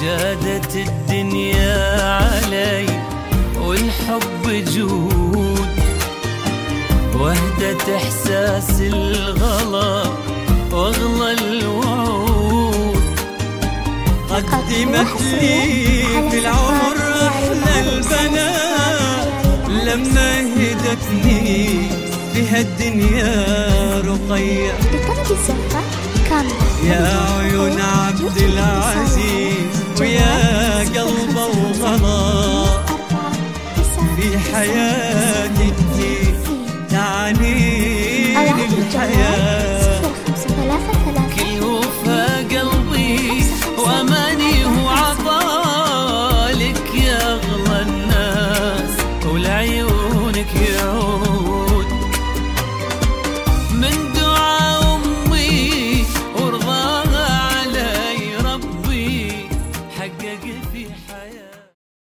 جادت الدنيا علي والحب جود، وهدت إحساس الغلا واغلى الوعود. قدمت لي في العمر أحلى البنات لما هدتني بها الدنيا رقية. يا عيون عبد العزيز ويا قلب وغلا، في حياتي تعني الحياة. كل وفا قلبي وأماني وعطالك يا أغلى الناس، ولعيونك يعود من دعاء أمي ورضاها علي ربي حقق في حياتي.